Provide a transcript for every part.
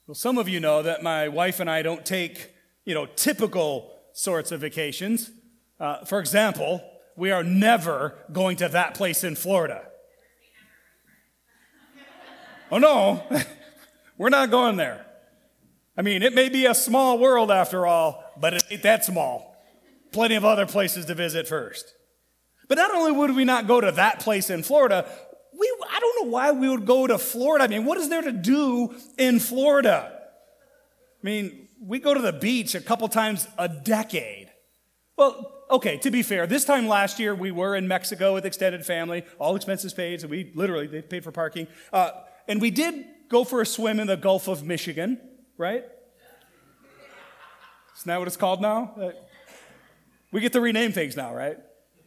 Well, some of you know that my wife and I don't take, typical sorts of vacations. For example, we are never going to that place in Florida. Oh, no, we're not going there. I mean, it may be a small world after all, but it ain't that small. Plenty of other places to visit first. But not only would we not go to that place in Florida, I don't know why we would go to Florida. I mean, what is there to do in Florida? I mean, we go to the beach a couple times a decade. Well, okay, to be fair, this time last year we were in Mexico with extended family, all expenses paid, so they paid for parking. And we did go for a swim in the Gulf of Michigan, right? Isn't that what it's called now? We get to rename things now, right?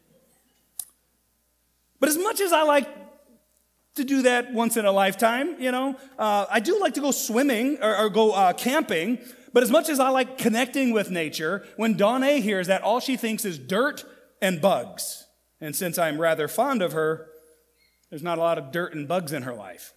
But as much as I like to do that once in a lifetime, I do like to go swimming or go camping. But as much as I like connecting with nature, when Donna hears that, all she thinks is dirt and bugs. And since I'm rather fond of her, there's not a lot of dirt and bugs in her life.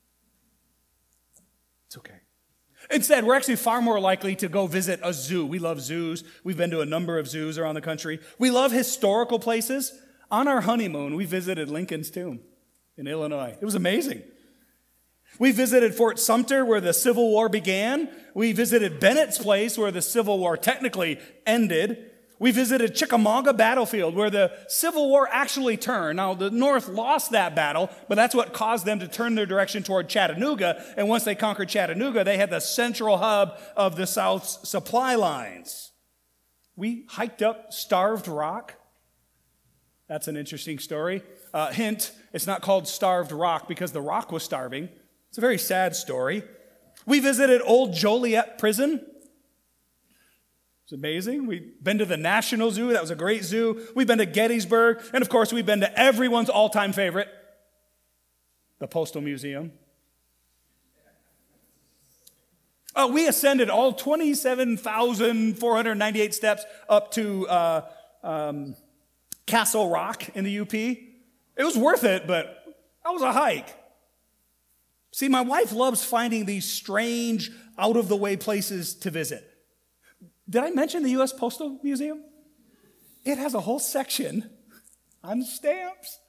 It's okay. Instead, we're actually far more likely to go visit a zoo. We love zoos. We've been to a number of zoos around the country. We love historical places. On our honeymoon, we visited Lincoln's tomb in Illinois. It was amazing. We visited Fort Sumter, where the Civil War began. We visited Bennett's Place, where the Civil War technically ended. We visited Chickamauga Battlefield, where the Civil War actually turned. Now, the North lost that battle, but that's what caused them to turn their direction toward Chattanooga. And once they conquered Chattanooga, they had the central hub of the South's supply lines. We hiked up Starved Rock. That's an interesting story. Hint, it's not called Starved Rock because the rock was starving. It's a very sad story. We visited Old Joliet Prison. It's amazing. We've been to the National Zoo. That was a great zoo. We've been to Gettysburg. And, of course, we've been to everyone's all-time favorite, the Postal Museum. We ascended all 27,498 steps up to Castle Rock in the UP. It was worth it, but that was a hike. See, my wife loves finding these strange, out-of-the-way places to visit. Did I mention the U.S. Postal Museum? It has a whole section on stamps.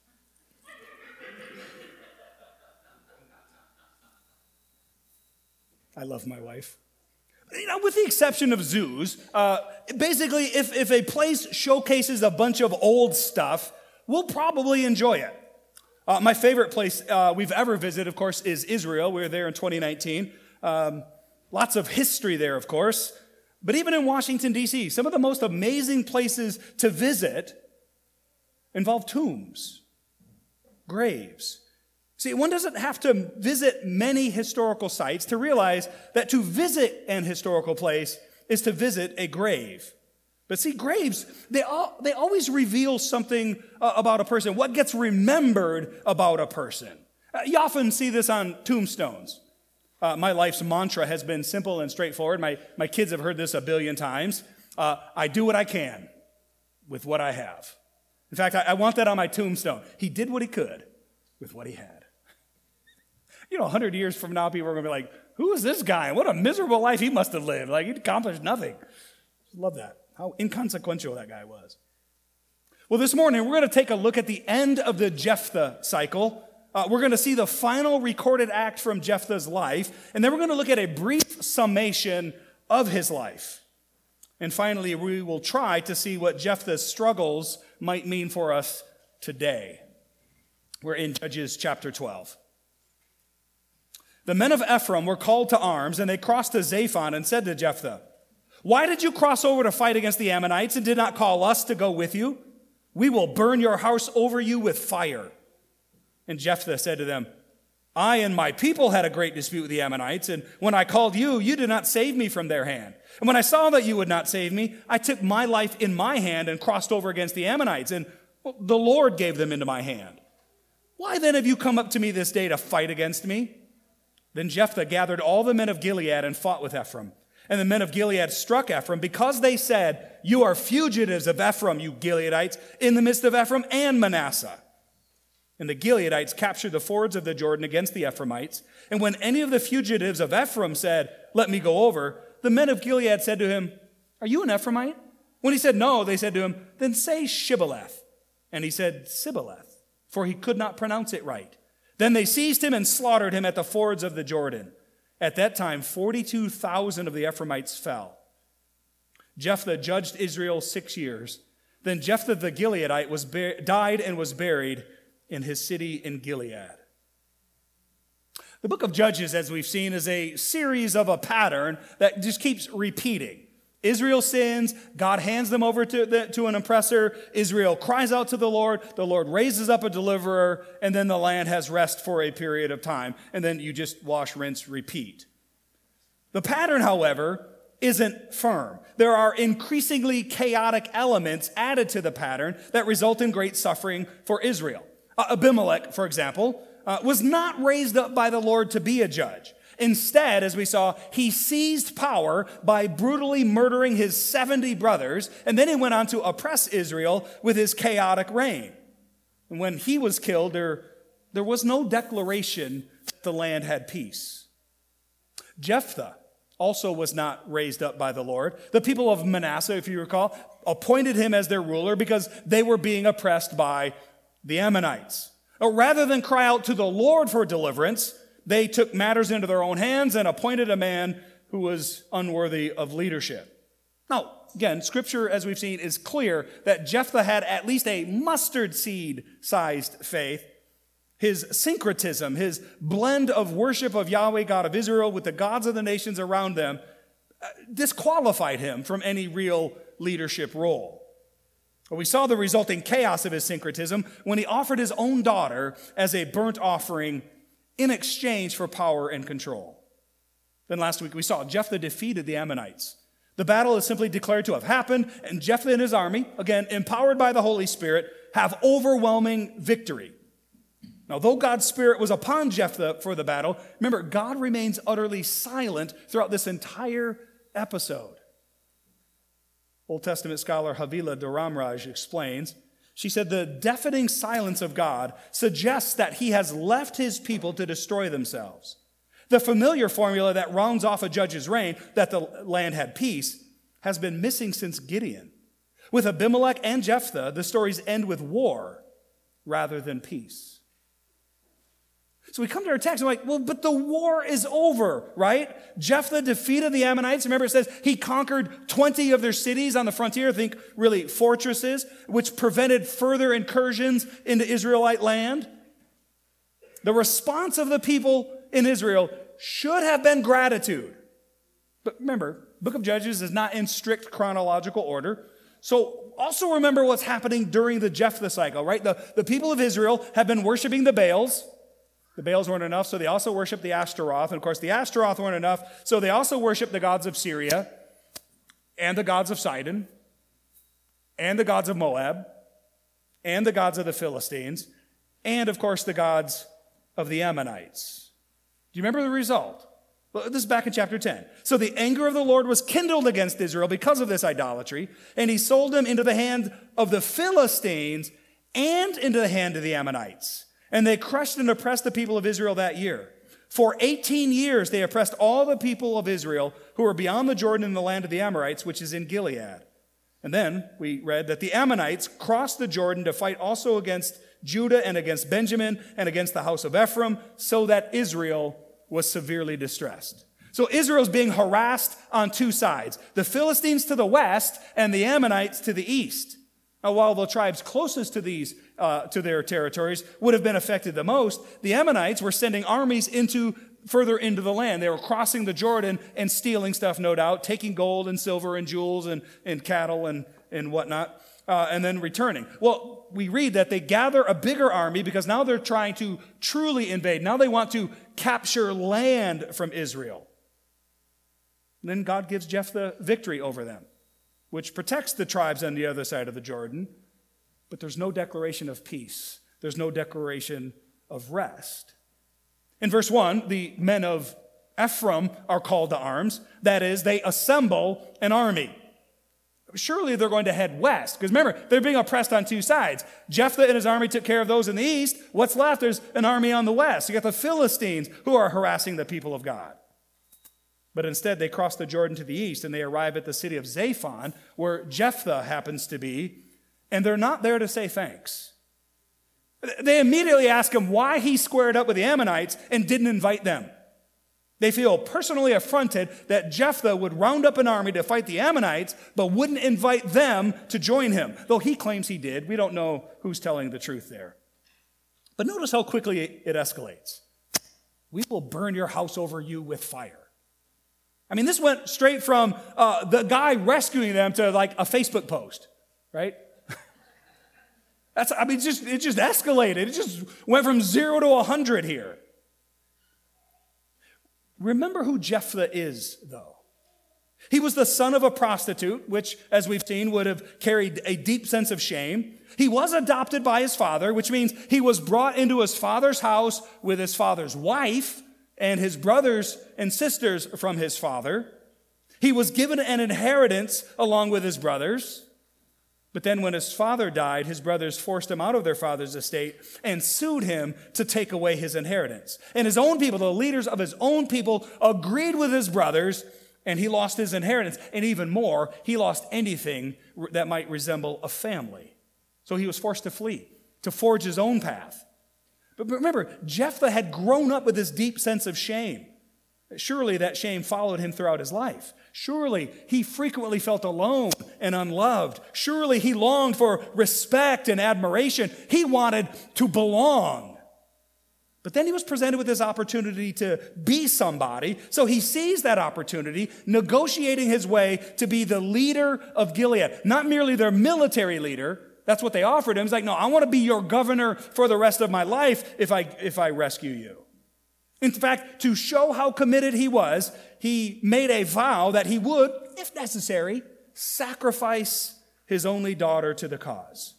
I love my wife. With the exception of zoos, basically, if a place showcases a bunch of old stuff, we'll probably enjoy it. My favorite place we've ever visited, of course, is Israel. We were there in 2019. Lots of history there, of course. But even in Washington, D.C., some of the most amazing places to visit involve tombs, graves. See, one doesn't have to visit many historical sites to realize that to visit an historical place is to visit a grave. But see, graves, they always reveal something about a person, what gets remembered about a person. You often see this on tombstones. My life's mantra has been simple and straightforward. My kids have heard this a billion times. I do what I can with what I have. In fact, I want that on my tombstone. He did what he could with what he had. 100 years from now, people are going to be like, who is this guy? What a miserable life he must have lived. Like, he accomplished nothing. Love that. How inconsequential that guy was. Well, this morning, we're going to take a look at the end of the Jephthah cycle. We're going to see the final recorded act from Jephthah's life, and then we're going to look at a brief summation of his life. And finally, we will try to see what Jephthah's struggles might mean for us today. We're in Judges chapter 12. The men of Ephraim were called to arms, and they crossed to Zaphon and said to Jephthah, "Why did you cross over to fight against the Ammonites and did not call us to go with you? We will burn your house over you with fire." And Jephthah said to them, "I and my people had a great dispute with the Ammonites, and when I called you, you did not save me from their hand. And when I saw that you would not save me, I took my life in my hand and crossed over against the Ammonites, and the Lord gave them into my hand. Why then have you come up to me this day to fight against me?" Then Jephthah gathered all the men of Gilead and fought with Ephraim. And the men of Gilead struck Ephraim because they said, "You are fugitives of Ephraim, you Gileadites, in the midst of Ephraim and Manasseh." And the Gileadites captured the fords of the Jordan against the Ephraimites. And when any of the fugitives of Ephraim said, "Let me go over," the men of Gilead said to him, "Are you an Ephraimite?" When he said no, they said to him, "Then say Shibboleth." And he said Sibboleth, for he could not pronounce it right. Then they seized him and slaughtered him at the fords of the Jordan. At that time, 42,000 of the Ephraimites fell. Jephthah judged Israel 6 years. Then Jephthah the Gileadite died and was buried in his city in Gilead. The book of Judges, as we've seen, is a series of a pattern that just keeps repeating. Israel sins, God hands them over to an oppressor, Israel cries out to the Lord raises up a deliverer, and then the land has rest for a period of time, and then you just wash, rinse, repeat. The pattern, however, isn't firm. There are increasingly chaotic elements added to the pattern that result in great suffering for Israel. Abimelech, for example, was not raised up by the Lord to be a judge. Instead, as we saw, he seized power by brutally murdering his 70 brothers, and then he went on to oppress Israel with his chaotic reign. And when he was killed, there was no declaration that the land had peace. Jephthah also was not raised up by the Lord. The people of Manasseh, if you recall, appointed him as their ruler because they were being oppressed by the Ammonites. Rather than cry out to the Lord for deliverance, they took matters into their own hands and appointed a man who was unworthy of leadership. Now, again, Scripture, as we've seen, is clear that Jephthah had at least a mustard seed-sized faith. His syncretism, his blend of worship of Yahweh, God of Israel, with the gods of the nations around them, disqualified him from any real leadership role. We saw the resulting chaos of his syncretism when he offered his own daughter as a burnt offering in exchange for power and control. Then last week we saw Jephthah defeated the Ammonites. The battle is simply declared to have happened, and Jephthah and his army, again, empowered by the Holy Spirit, have overwhelming victory. Now, though God's Spirit was upon Jephthah for the battle, remember, God remains utterly silent throughout this entire episode. Old Testament scholar Havila Dharamraj explains, she said, the deafening silence of God suggests that he has left his people to destroy themselves. The familiar formula that rounds off a judge's reign, that the land had peace, has been missing since Gideon. With Abimelech and Jephthah, the stories end with war rather than peace. So we come to our text and we're like, well, but the war is over, right? Jephthah defeated the Ammonites. Remember, it says he conquered 20 of their cities on the frontier, think really fortresses, which prevented further incursions into Israelite land. The response of the people in Israel should have been gratitude. But remember, Book of Judges is not in strict chronological order. So also remember what's happening during the Jephthah cycle, right? The people of Israel have been worshiping the Baals. The Baals weren't enough, so they also worshiped the Ashtaroth. And of course, the Ashtaroth weren't enough, so they also worshiped the gods of Syria, and the gods of Sidon, and the gods of Moab, and the gods of the Philistines, and of course, the gods of the Ammonites. Do you remember the result? Well, this is back in chapter 10. So the anger of the Lord was kindled against Israel because of this idolatry, and he sold them into the hand of the Philistines and into the hand of the Ammonites. And they crushed and oppressed the people of Israel that year. For 18 years, they oppressed all the people of Israel who were beyond the Jordan in the land of the Amorites, which is in Gilead. And then we read that the Ammonites crossed the Jordan to fight also against Judah and against Benjamin and against the house of Ephraim, so that Israel was severely distressed. So Israel's being harassed on two sides, the Philistines to the west and the Ammonites to the east. Now, while the tribes closest to their territories would have been affected the most, the Ammonites were sending armies further into the land. They were crossing the Jordan and stealing stuff, no doubt, taking gold and silver and jewels and cattle and whatnot, and then returning. Well, we read that they gather a bigger army because now they're trying to truly invade. Now they want to capture land from Israel. And then God gives Jephthah victory over them, which protects the tribes on the other side of the Jordan, but there's no declaration of peace. There's no declaration of rest. In verse 1, the men of Ephraim are called to arms. That is, they assemble an army. surely they're going to head west. Because remember, they're being oppressed on two sides. Jephthah and his army took care of those in the east. What's left? There's an army on the west. You got the Philistines who are harassing the people of God. But instead, they cross the Jordan to the east, and they arrive at the city of Zaphon, where Jephthah happens to be, and they're not there to say thanks. They immediately ask him why he squared up with the Ammonites and didn't invite them. They feel personally affronted that Jephthah would round up an army to fight the Ammonites, but wouldn't invite them to join him, though he claims he did. We don't know who's telling the truth there. But notice how quickly it escalates. We will burn your house over you with fire. I mean, this went straight from the guy rescuing them to like a Facebook post, right? It just escalated. It just went from 0 to 100 here. Remember who Jephthah is, though. He was the son of a prostitute, which, as we've seen, would have carried a deep sense of shame. He was adopted by his father, which means he was brought into his father's house with his father's wife and his brothers and sisters from his father. He was given an inheritance along with his brothers. But then when his father died, his brothers forced him out of their father's estate and sued him to take away his inheritance. And his own people, the leaders of his own people, agreed with his brothers, and he lost his inheritance. And even more, he lost anything that might resemble a family. So he was forced to flee, to forge his own path. But remember, Jephthah had grown up with this deep sense of shame. Surely that shame followed him throughout his life. Surely he frequently felt alone and unloved. Surely he longed for respect and admiration. He wanted to belong. But then he was presented with this opportunity to be somebody. So he seized that opportunity, negotiating his way to be the leader of Gilead. Not merely their military leader. That's what they offered him. He's like, no, I want to be your governor for the rest of my life if I rescue you. In fact, to show how committed he was, he made a vow that he would, if necessary, sacrifice his only daughter to the cause.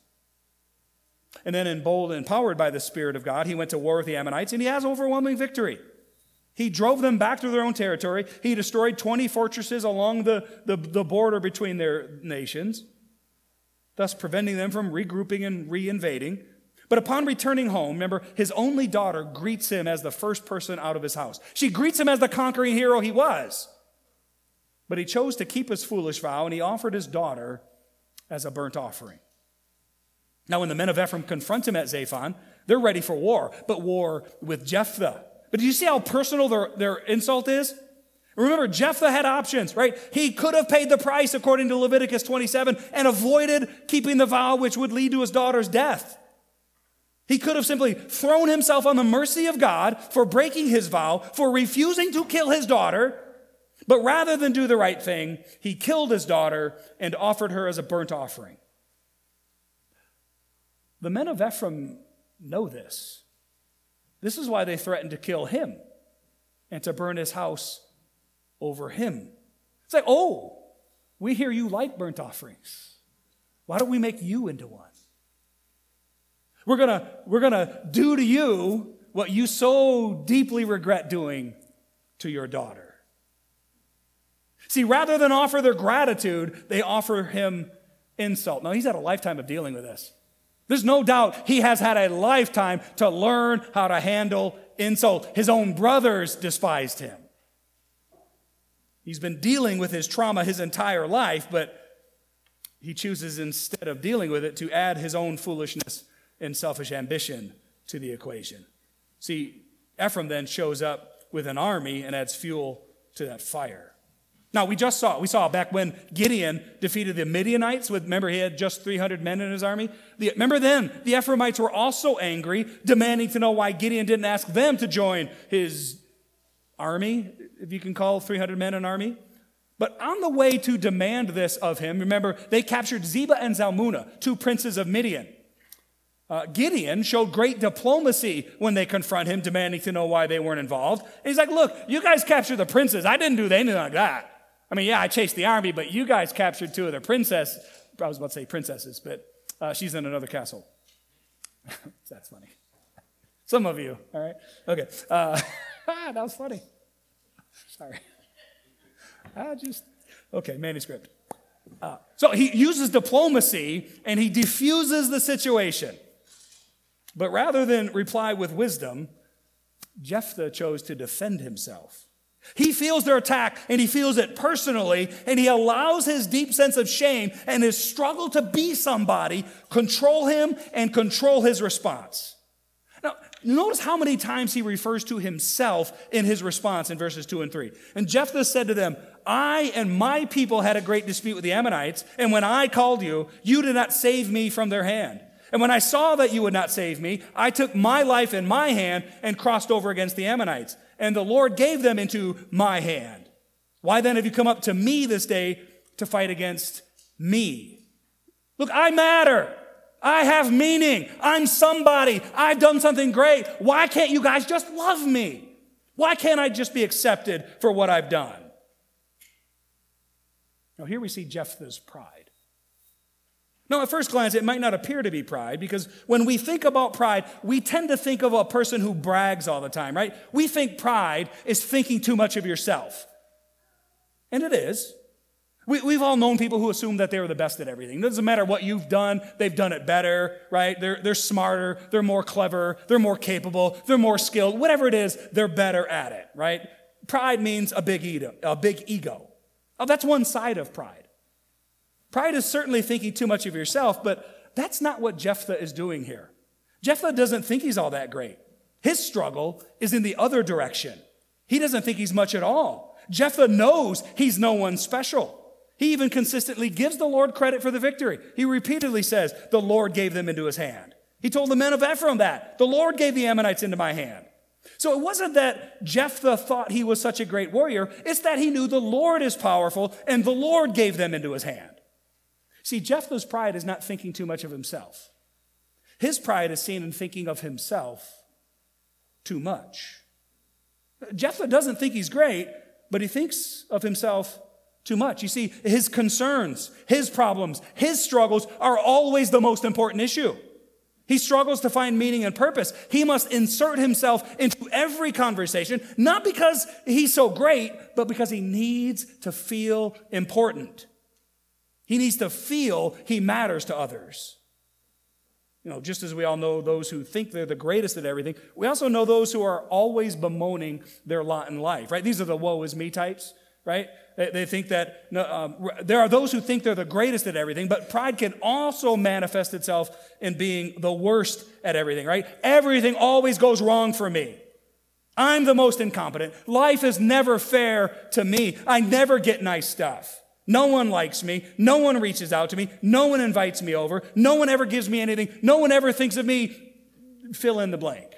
And then, emboldened and empowered by the Spirit of God, he went to war with the Ammonites, and he has overwhelming victory. He drove them back to their own territory. He destroyed 20 fortresses along the border between their nations, thus preventing them from regrouping and reinvading. But upon returning home, remember, his only daughter greets him as the first person out of his house. She greets him as the conquering hero he was. But he chose to keep his foolish vow, and he offered his daughter as a burnt offering. Now, when the men of Ephraim confront him at Zaphon, they're ready for war, but war with Jephthah. But do you see how personal their insult is? Remember, Jephthah had options, right? He could have paid the price according to Leviticus 27 and avoided keeping the vow, which would lead to his daughter's death. He could have simply thrown himself on the mercy of God for breaking his vow, for refusing to kill his daughter. But rather than do the right thing, he killed his daughter and offered her as a burnt offering. The men of Ephraim know this. This is why they threatened to kill him and to burn his house over him. It's like, oh, we hear you like burnt offerings. Why don't we make you into one? We're gonna do to you what you so deeply regret doing to your daughter. See, rather than offer their gratitude, they offer him insult. Now, he's had a lifetime of dealing with this. There's no doubt he has had a lifetime to learn how to handle insult. His own brothers despised him. He's been dealing with his trauma his entire life, but he chooses, instead of dealing with it, to add his own foolishness and selfish ambition to the equation. See, Ephraim then shows up with an army and adds fuel to that fire. Now, we saw back when Gideon defeated the Midianites, remember he had just 300 men in his army? Remember then, the Ephraimites were also angry, demanding to know why Gideon didn't ask them to join his army, if you can call 300 men an army. But on the way to demand this of him, remember, they captured Zebah and Zalmunna, two princes of Midian. Gideon showed great diplomacy when they confront him, demanding to know why they weren't involved. And he's like, look, you guys captured the princes. I didn't do anything like that. I mean, yeah, I chased the army, but you guys captured two of their princesses. I was about to say princesses, but she's in another castle. That's funny. Some of you, all right? Okay. That was funny. Sorry. Okay, manuscript. So he uses diplomacy and he diffuses the situation. But rather than reply with wisdom, Jephthah chose to defend himself. He feels their attack and he feels it personally, and he allows his deep sense of shame and his struggle to be somebody control him and control his response. Now, notice how many times he refers to himself in his response in verses 2 and 3. And Jephthah said to them, I and my people had a great dispute with the Ammonites, and when I called you, you did not save me from their hand. And when I saw that you would not save me, I took my life in my hand and crossed over against the Ammonites. And the Lord gave them into my hand. Why then have you come up to me this day to fight against me? Look, I matter. I have meaning. I'm somebody. I've done something great. Why can't you guys just love me? Why can't I just be accepted for what I've done? Now, here we see Jephthah's pride. Now, at first glance, it might not appear to be pride, because when we think about pride, we tend to think of a person who brags all the time, right? We think pride is thinking too much of yourself. And it is. We've all known people who assume that they're the best at everything. It doesn't matter what you've done, they've done it better, right? They're smarter, they're more clever, they're more capable, they're more skilled. Whatever it is, they're better at it, right? Pride means a big ego. Oh, that's one side of pride. Pride is certainly thinking too much of yourself, but that's not what Jephthah is doing here. Jephthah doesn't think he's all that great. His struggle is in the other direction. He doesn't think he's much at all. Jephthah knows he's no one special. He even consistently gives the Lord credit for the victory. He repeatedly says, the Lord gave them into his hand. He told the men of Ephraim that. The Lord gave the Ammonites into my hand. So it wasn't that Jephthah thought he was such a great warrior. It's that he knew the Lord is powerful and the Lord gave them into his hand. See, Jephthah's pride is not thinking too much of himself. His pride is seen in thinking of himself too much. Jephthah doesn't think he's great, but he thinks of himself too much. You see, his concerns, his problems, his struggles are always the most important issue. He struggles to find meaning and purpose. He must insert himself into every conversation, not because he's so great, but because he needs to feel important. He needs to feel he matters to others. You know, just as we all know those who think they're the greatest at everything, we also know those who are always bemoaning their lot in life, right? These are the woe is me types, right? They think that, there are those who think they're the greatest at everything, but pride can also manifest itself in being the worst at everything, right? Everything always goes wrong for me. I'm the most incompetent. Life is never fair to me. I never get nice stuff. No one likes me. No one reaches out to me. No one invites me over. No one ever gives me anything. No one ever thinks of me. Fill in the blank.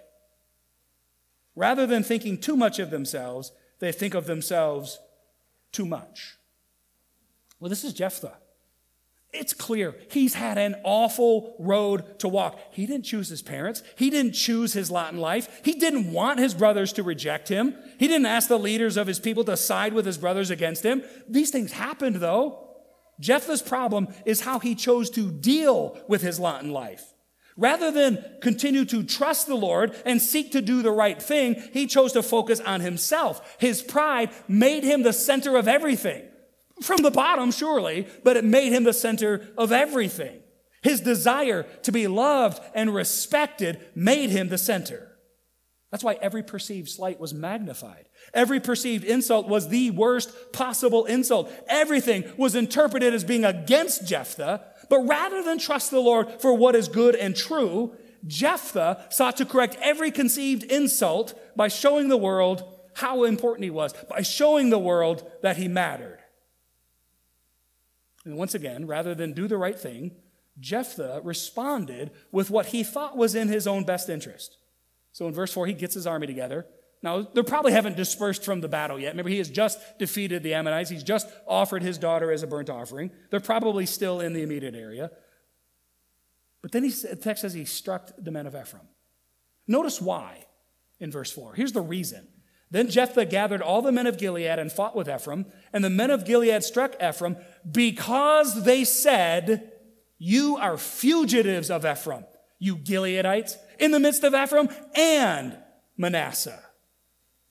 Rather than thinking too much of themselves, they think of themselves too much. Well, this is Jephthah. It's clear he's had an awful road to walk. He didn't choose his parents. He didn't choose his lot in life. He didn't want his brothers to reject him. He didn't ask the leaders of his people to side with his brothers against him. These things happened, though. Jephthah's problem is how he chose to deal with his lot in life. Rather than continue to trust the Lord and seek to do the right thing, he chose to focus on himself. His pride made him the center of everything. From the bottom, surely, but it made him the center of everything. His desire to be loved and respected made him the center. That's why every perceived slight was magnified. Every perceived insult was the worst possible insult. Everything was interpreted as being against Jephthah, but rather than trust the Lord for what is good and true, Jephthah sought to correct every conceived insult by showing the world how important he was, by showing the world that he mattered. And once again, rather than do the right thing, Jephthah responded with what he thought was in his own best interest. So in verse 4, he gets his army together. Now, they probably haven't dispersed from the battle yet. Remember, he has just defeated the Ammonites. He's just offered his daughter as a burnt offering. They're probably still in the immediate area. But then the text says he struck the men of Ephraim. Notice why in verse 4. Here's the reason. Then Jephthah gathered all the men of Gilead and fought with Ephraim, and the men of Gilead struck Ephraim because they said, "You are fugitives of Ephraim, you Gileadites, in the midst of Ephraim and Manasseh."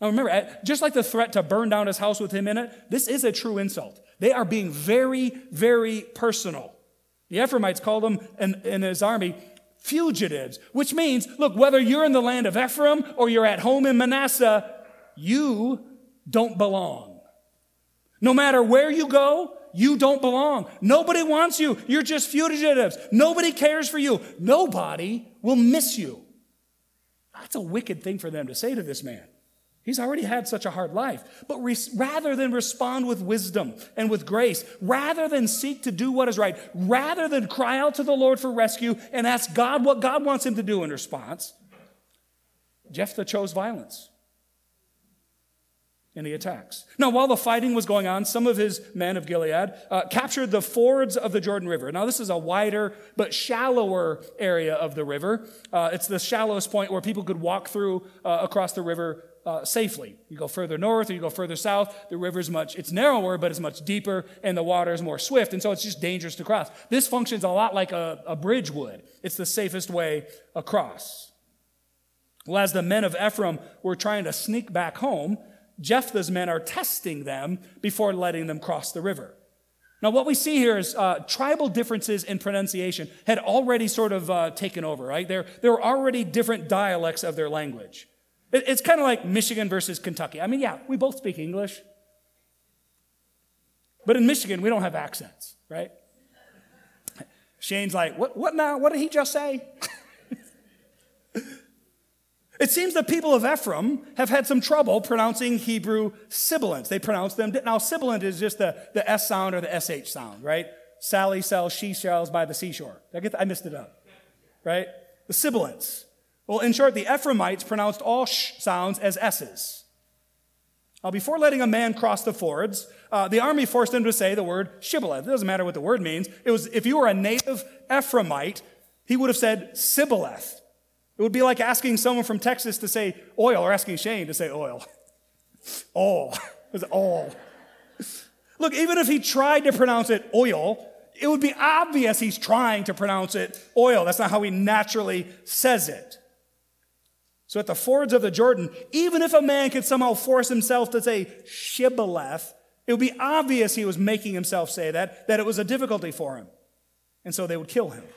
Now remember, just like the threat to burn down his house with him in it, this is a true insult. They are being very, very personal. The Ephraimites called them in his army fugitives, which means, look, whether you're in the land of Ephraim or you're at home in Manasseh, you don't belong. No matter where you go, you don't belong. Nobody wants you. You're just fugitives. Nobody cares for you. Nobody will miss you. That's a wicked thing for them to say to this man. He's already had such a hard life. But rather than respond with wisdom and with grace, rather than seek to do what is right, rather than cry out to the Lord for rescue and ask God what God wants him to do in response, Jephthah chose violence. And he attacks. Now, while the fighting was going on, some of his men of Gilead captured the fords of the Jordan River. Now, this is a wider but shallower area of the river. It's the shallowest point where people could walk through across the river safely. You go further north or you go further south, the river's it's narrower, but it's much deeper, and the water is more swift, and so it's just dangerous to cross. This functions a lot like a bridge would. It's the safest way across. Well, as the men of Ephraim were trying to sneak back home, Jephthah's men are testing them before letting them cross the river. Now, what we see here is tribal differences in pronunciation had already sort of taken over, right? There were already different dialects of their language. It's kind of like Michigan versus Kentucky. I mean, yeah, we both speak English. But in Michigan, we don't have accents, right? Shane's like, what now? What did he just say? It seems the people of Ephraim have had some trouble pronouncing Hebrew sibilants. They pronounce them. Now, sibilant is just the S sound or the SH sound, right? Sally sells she shells by the seashore. I messed it up, right? The sibilants. Well, in short, the Ephraimites pronounced all sh sounds as S's. Now, before letting a man cross the fords, the army forced him to say the word shibboleth. It doesn't matter what the word means. It was, if you were a native Ephraimite, he would have said sibboleth. It would be like asking someone from Texas to say oil, or asking Shane to say oil. All. It was all. Look, even if he tried to pronounce it oil, it would be obvious he's trying to pronounce it oil. That's not how he naturally says it. So at the fords of the Jordan, even if a man could somehow force himself to say shibboleth, it would be obvious he was making himself say that it was a difficulty for him. And so they would kill him.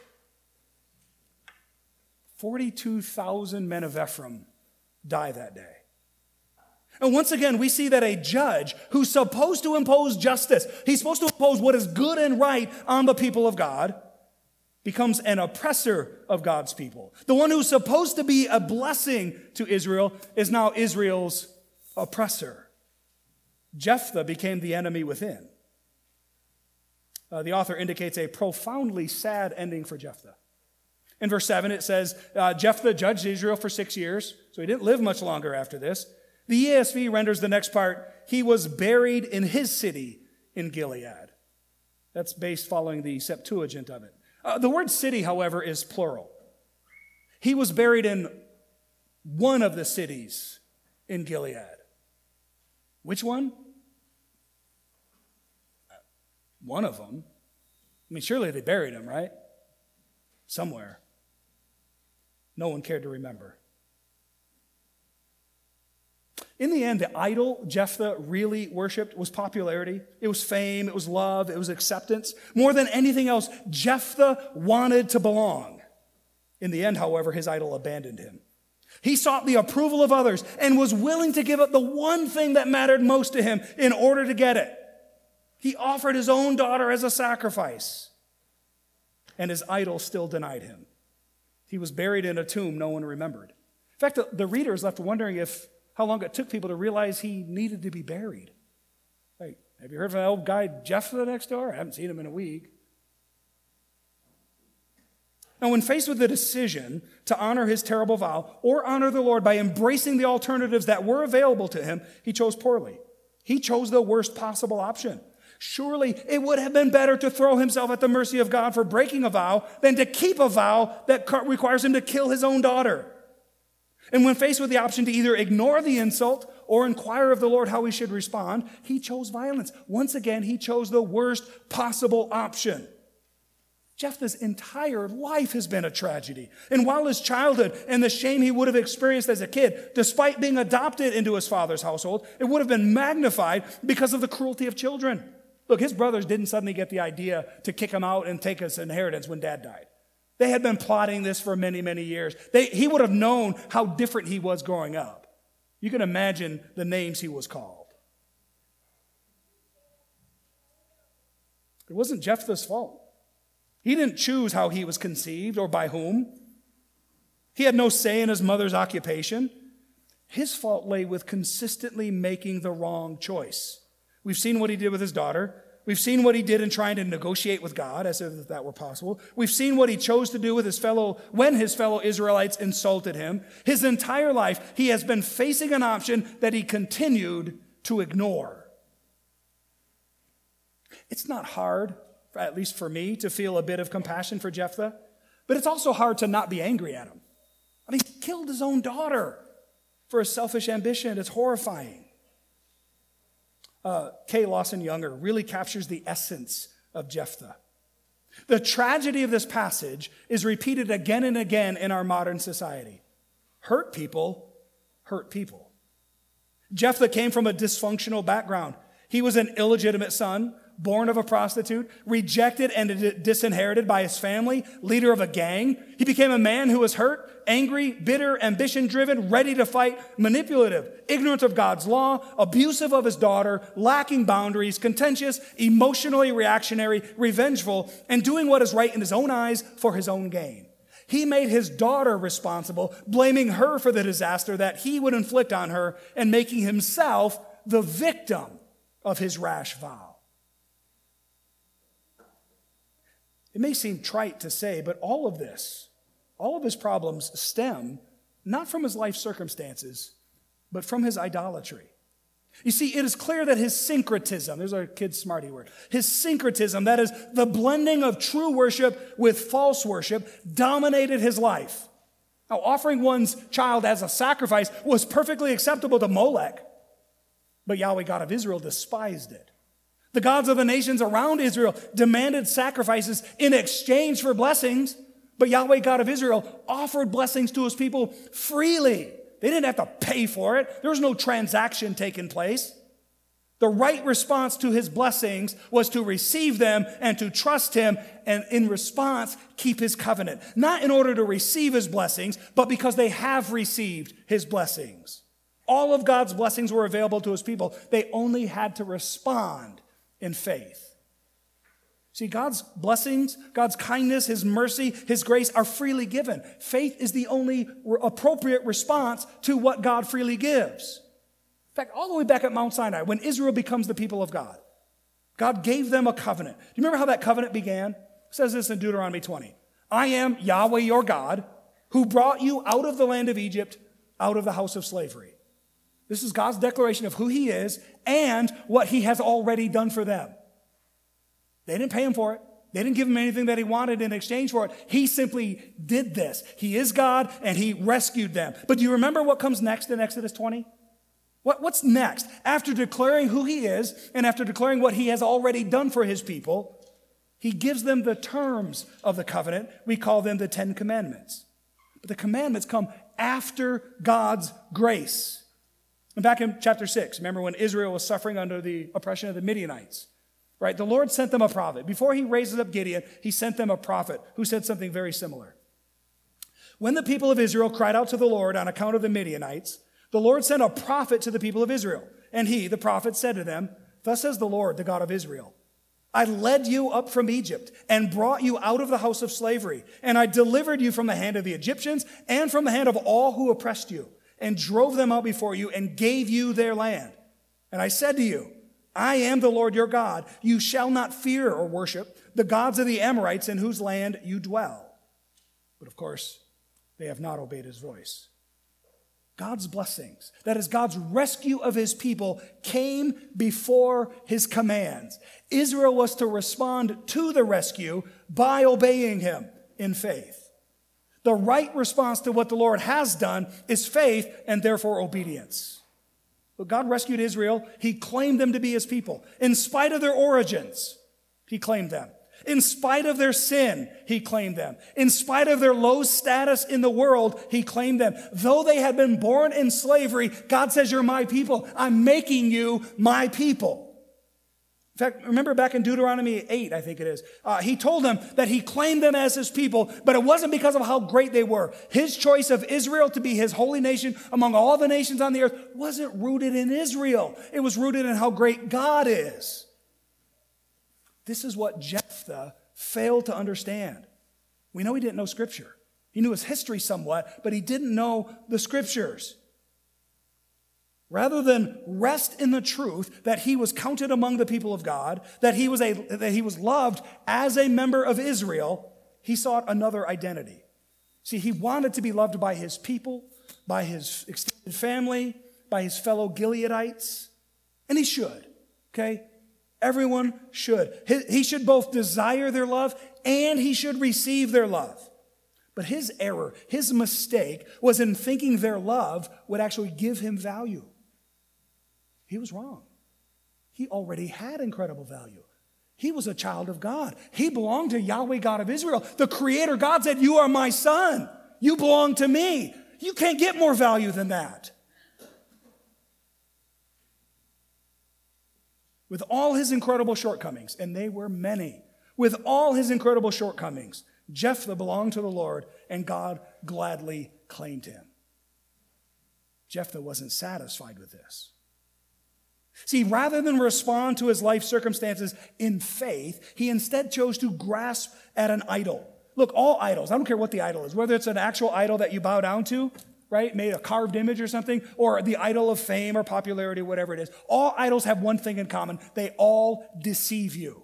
42,000 men of Ephraim die that day. And once again, we see that a judge who's supposed to impose justice, he's supposed to impose what is good and right on the people of God, becomes an oppressor of God's people. The one who's supposed to be a blessing to Israel is now Israel's oppressor. Jephthah became the enemy within. The author indicates a profoundly sad ending for Jephthah. In verse 7, it says, Jephthah judged Israel for 6 years, so he didn't live much longer after this. The ESV renders the next part, he was buried in his city in Gilead. That's based following the Septuagint of it. The word city, however, is plural. He was buried in one of the cities in Gilead. Which one? One of them. I mean, surely they buried him, right? Somewhere. No one cared to remember. In the end, the idol Jephthah really worshipped was popularity. It was fame, it was love, it was acceptance. More than anything else, Jephthah wanted to belong. In the end, however, his idol abandoned him. He sought the approval of others and was willing to give up the one thing that mattered most to him in order to get it. He offered his own daughter as a sacrifice, and his idol still denied him. He was buried in a tomb no one remembered. In fact, the reader is left wondering how long it took people to realize he needed to be buried. Like, have you heard from that old guy Jephthah next door? I haven't seen him in a week. Now, when faced with the decision to honor his terrible vow or honor the Lord by embracing the alternatives that were available to him, he chose poorly. He chose the worst possible option. Surely it would have been better to throw himself at the mercy of God for breaking a vow than to keep a vow that requires him to kill his own daughter. And when faced with the option to either ignore the insult or inquire of the Lord how he should respond, he chose violence. Once again, he chose the worst possible option. Jephthah's entire life has been a tragedy. And while his childhood and the shame he would have experienced as a kid, despite being adopted into his father's household, it would have been magnified because of the cruelty of children. Look, his brothers didn't suddenly get the idea to kick him out and take his inheritance when dad died. They had been plotting this for many, many years. He would have known how different he was growing up. You can imagine the names he was called. It wasn't Jephthah's fault. He didn't choose how he was conceived or by whom. He had no say in his mother's occupation. His fault lay with consistently making the wrong choice. We've seen what he did with his daughter. We've seen what he did in trying to negotiate with God, as if that were possible. We've seen what he chose to do with when his fellow Israelites insulted him. His entire life, he has been facing an option that he continued to ignore. It's not hard, at least for me, to feel a bit of compassion for Jephthah, but it's also hard to not be angry at him. I mean, he killed his own daughter for a selfish ambition. It's horrifying. K. Lawson Younger really captures the essence of Jephthah. The tragedy of this passage is repeated again and again in our modern society. Hurt people hurt people. Jephthah came from a dysfunctional background. He was an illegitimate son, born of a prostitute, rejected and disinherited by his family, leader of a gang. He became a man who was hurt, angry, bitter, ambition-driven, ready to fight, manipulative, ignorant of God's law, abusive of his daughter, lacking boundaries, contentious, emotionally reactionary, revengeful, and doing what is right in his own eyes for his own gain. He made his daughter responsible, blaming her for the disaster that he would inflict on her and making himself the victim of his rash vow. It may seem trite to say, but all of his problems stem not from his life circumstances, but from his idolatry. You see, it is clear that his syncretism, there's our kid's smarty word, his syncretism, that is the blending of true worship with false worship, dominated his life. Now, offering one's child as a sacrifice was perfectly acceptable to Molech, but Yahweh God of Israel despised it. The gods of the nations around Israel demanded sacrifices in exchange for blessings, but Yahweh God of Israel offered blessings to his people freely. They didn't have to pay for it. There was no transaction taking place. The right response to his blessings was to receive them and to trust him, and in response, keep his covenant. Not in order to receive his blessings, but because they have received his blessings. All of God's blessings were available to his people. They only had to respond in faith. See, God's blessings, God's kindness, his mercy, his grace are freely given. Faith is the only appropriate response to what God freely gives. In fact, all the way back at Mount Sinai, when Israel becomes the people of God, God gave them a covenant. Do you remember how that covenant began? It says this in Deuteronomy 20. I am Yahweh your God, who brought you out of the land of Egypt, out of the house of slavery. This is God's declaration of who he is and what he has already done for them. They didn't pay him for it. They didn't give him anything that he wanted in exchange for it. He simply did this. He is God, and he rescued them. But do you remember what comes next in Exodus 20? What's next? After declaring who he is and after declaring what he has already done for his people, he gives them the terms of the covenant. We call them the 10 Commandments. But the commandments come after God's grace. And back in chapter 6, remember when Israel was suffering under the oppression of the Midianites, right? The Lord sent them a prophet. Before he raises up Gideon, he sent them a prophet who said something very similar. When the people of Israel cried out to the Lord on account of the Midianites, the Lord sent a prophet to the people of Israel. And he, the prophet, said to them, Thus says the Lord, the God of Israel, I led you up from Egypt and brought you out of the house of slavery, and I delivered you from the hand of the Egyptians and from the hand of all who oppressed you, and drove them out before you and gave you their land. And I said to you, I am the Lord your God. You shall not fear or worship the gods of the Amorites in whose land you dwell. But of course, they have not obeyed his voice. God's blessings, that is God's rescue of his people, came before his commands. Israel was to respond to the rescue by obeying him in faith. The right response to what the Lord has done is faith and therefore obedience. But God rescued Israel. He claimed them to be his people. In spite of their origins, he claimed them. In spite of their sin, he claimed them. In spite of their low status in the world, he claimed them. Though they had been born in slavery, God says, you're my people. I'm making you my people. In fact, remember back in Deuteronomy 8, I think it is, he told them that he claimed them as his people, but it wasn't because of how great they were. His choice of Israel to be his holy nation among all the nations on the earth wasn't rooted in Israel. It was rooted in how great God is. This is what Jephthah failed to understand. We know he didn't know Scripture. He knew his history somewhat, but he didn't know the Scriptures. Rather than rest in the truth that he was counted among the people of God, that he was loved as a member of Israel, he sought another identity. See, he wanted to be loved by his people, by his extended family, by his fellow Gileadites, and he should, okay? Everyone should. He should both desire their love and he should receive their love. But his error, his mistake, was in thinking their love would actually give him value. He was wrong. He already had incredible value. He was a child of God. He belonged to Yahweh, God of Israel. The Creator God said, you are my son. You belong to me. You can't get more value than that. With all his incredible shortcomings, and they were many, with all his incredible shortcomings, Jephthah belonged to the Lord, and God gladly claimed him. Jephthah wasn't satisfied with this. See, rather than respond to his life circumstances in faith, he instead chose to grasp at an idol. Look, all idols, I don't care what the idol is, whether it's an actual idol that you bow down to, right, made a carved image or something, or the idol of fame or popularity, whatever it is. All idols have one thing in common. They all deceive you.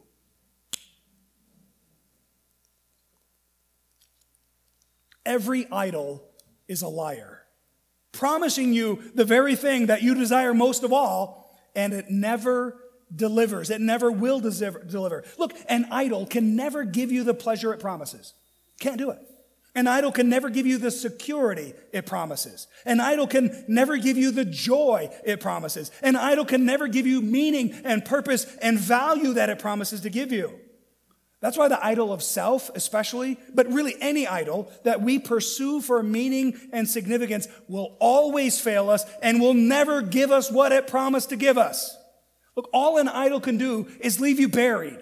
Every idol is a liar, promising you the very thing that you desire most of all, and it never delivers. It never will deliver. Look, an idol can never give you the pleasure it promises. Can't do it. An idol can never give you the security it promises. An idol can never give you the joy it promises. An idol can never give you meaning and purpose and value that it promises to give you. That's why the idol of self, especially, but really any idol that we pursue for meaning and significance will always fail us and will never give us what it promised to give us. Look, all an idol can do is leave you buried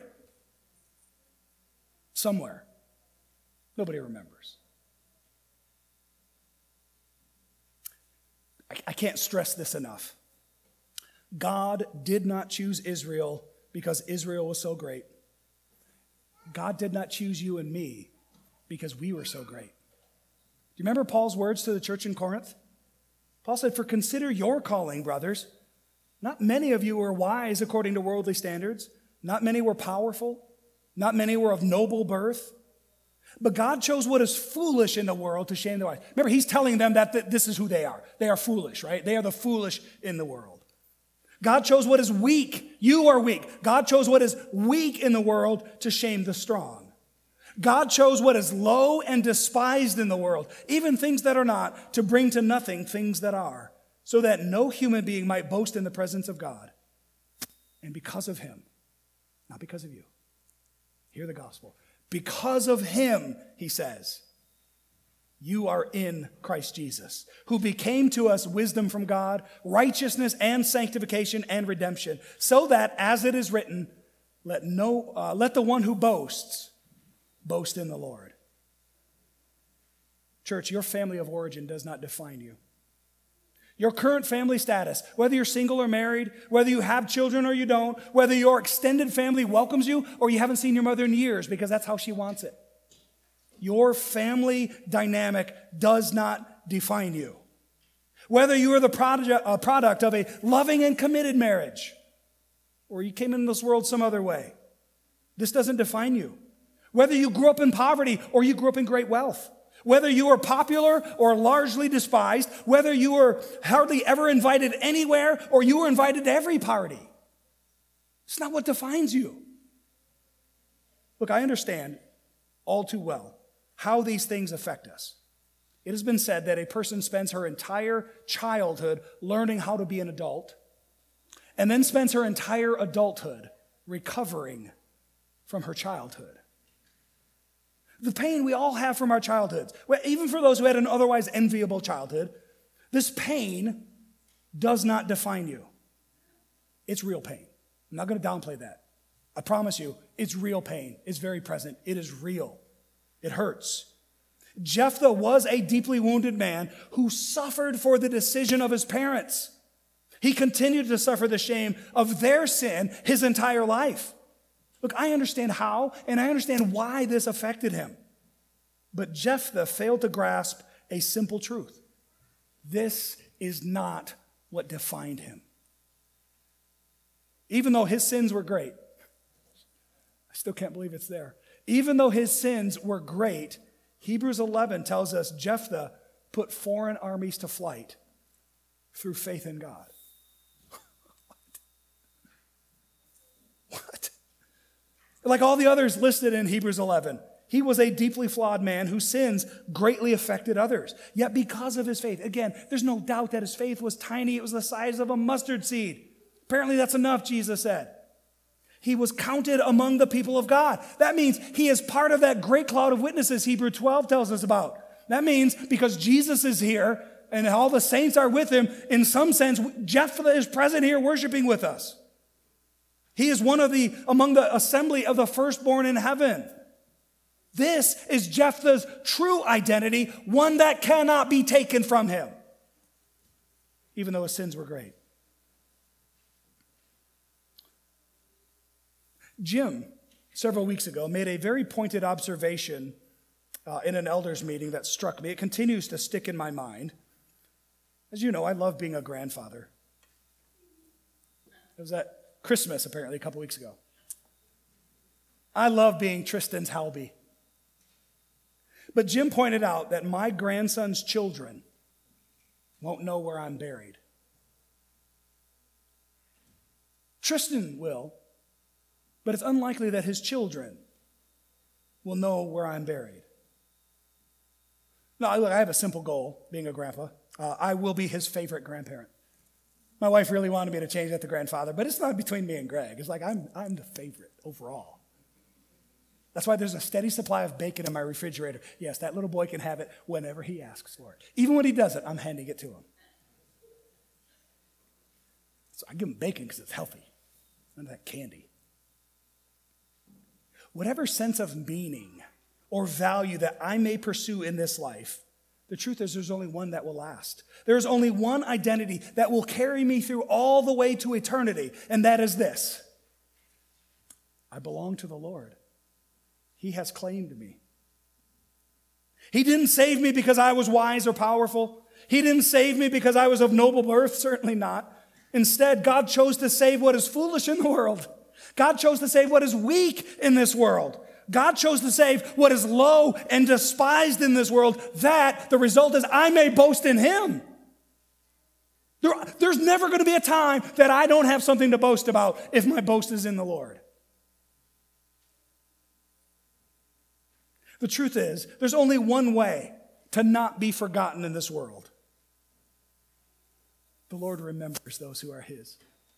somewhere. Nobody remembers. I can't stress this enough. God did not choose Israel because Israel was so great. God did not choose you and me because we were so great. Do you remember Paul's words to the church in Corinth? Paul said, "For consider your calling, brothers. Not many of you were wise according to worldly standards. Not many were powerful. Not many were of noble birth. But God chose what is foolish in the world to shame the wise." Remember, he's telling them that this is who they are. They are foolish, right? They are the foolish in the world. God chose what is weak. You are weak. God chose what is weak in the world to shame the strong. God chose what is low and despised in the world, even things that are not, to bring to nothing things that are, so that no human being might boast in the presence of God. And because of him, not because of you, hear the gospel. Because of him, he says, you are in Christ Jesus, who became to us wisdom from God, righteousness and sanctification and redemption, so that, as it is written, let the one who boasts boast in the Lord. Church, your family of origin does not define you. Your current family status, whether you're single or married, whether you have children or you don't, whether your extended family welcomes you or you haven't seen your mother in years because that's how she wants it. Your family dynamic does not define you. Whether you are the product of a loving and committed marriage, or you came into this world some other way, this doesn't define you. Whether you grew up in poverty or you grew up in great wealth, whether you were popular or largely despised, whether you were hardly ever invited anywhere or you were invited to every party, it's not what defines you. Look, I understand all too well how these things affect us. It has been said that a person spends her entire childhood learning how to be an adult and then spends her entire adulthood recovering from her childhood. The pain we all have from our childhoods, even for those who had an otherwise enviable childhood, this pain does not define you. It's real pain. I'm not going to downplay that. I promise you, it's real pain. It's very present. It is real. It hurts. Jephthah was a deeply wounded man who suffered for the decision of his parents. He continued to suffer the shame of their sin his entire life. Look, I understand how and I understand why this affected him. But Jephthah failed to grasp a simple truth. This is not what defined him. Even though his sins were great, I still can't believe it's there. Even though his sins were great, Hebrews 11 tells us Jephthah put foreign armies to flight through faith in God. What? Like all the others listed in Hebrews 11, he was a deeply flawed man whose sins greatly affected others. Yet because of his faith, again, there's no doubt that his faith was tiny. It was the size of a mustard seed. Apparently that's enough, Jesus said. He was counted among the people of God. That means he is part of that great cloud of witnesses Hebrews 12 tells us about. That means because Jesus is here and all the saints are with him, in some sense, Jephthah is present here worshiping with us. He is among the assembly of the firstborn in heaven. This is Jephthah's true identity, one that cannot be taken from him, even though his sins were great. Jim, several weeks ago, made a very pointed observation in an elders meeting that struck me. It continues to stick in my mind. As you know, I love being a grandfather. It was at Christmas, apparently, a couple weeks ago. I love being Tristan's Halby. But Jim pointed out that my grandson's children won't know where I'm buried. Tristan will, but it's unlikely that his children will know where I'm buried. Now, look, I have a simple goal, being a grandpa. I will be his favorite grandparent. My wife really wanted me to change that to grandfather, but it's not between me and Greg. It's like I'm the favorite overall. That's why there's a steady supply of bacon in my refrigerator. Yes, that little boy can have it whenever he asks for it. Even when he doesn't, I'm handing it to him. So I give him bacon because it's healthy. None of that candy. Whatever sense of meaning or value that I may pursue in this life, the truth is there's only one that will last. There's only one identity that will carry me through all the way to eternity, and that is this. I belong to the Lord. He has claimed me. He didn't save me because I was wise or powerful. He didn't save me because I was of noble birth, certainly not. Instead, God chose to save what is foolish in the world. God chose to save what is weak in this world. God chose to save what is low and despised in this world, that the result is I may boast in him. There's never going to be a time that I don't have something to boast about if my boast is in the Lord. The truth is, there's only one way to not be forgotten in this world. The Lord remembers those who are his.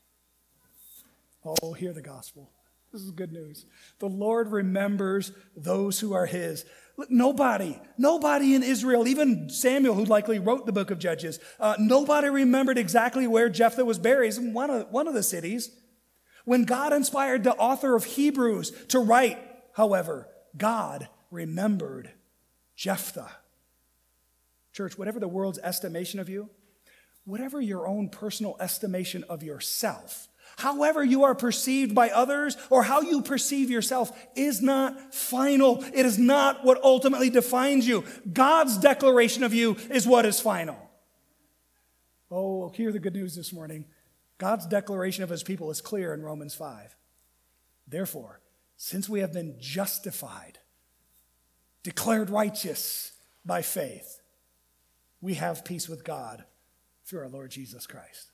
Oh, hear the gospel. This is good news. The Lord remembers those who are his. Look, nobody in Israel, even Samuel, who likely wrote the book of Judges, nobody remembered exactly where Jephthah was buried. In one of the cities. When God inspired the author of Hebrews to write, however, God remembered Jephthah. Church, whatever the world's estimation of you, whatever your own personal estimation of yourself, however you are perceived by others or how you perceive yourself is not final. It is not what ultimately defines you. God's declaration of you is what is final. Oh, hear the good news this morning. God's declaration of his people is clear in Romans 5. Therefore, since we have been justified, declared righteous by faith, we have peace with God through our Lord Jesus Christ.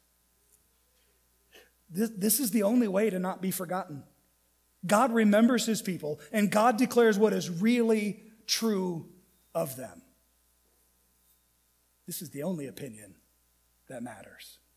This is the only way to not be forgotten. God remembers his people, and God declares what is really true of them. This is the only opinion that matters.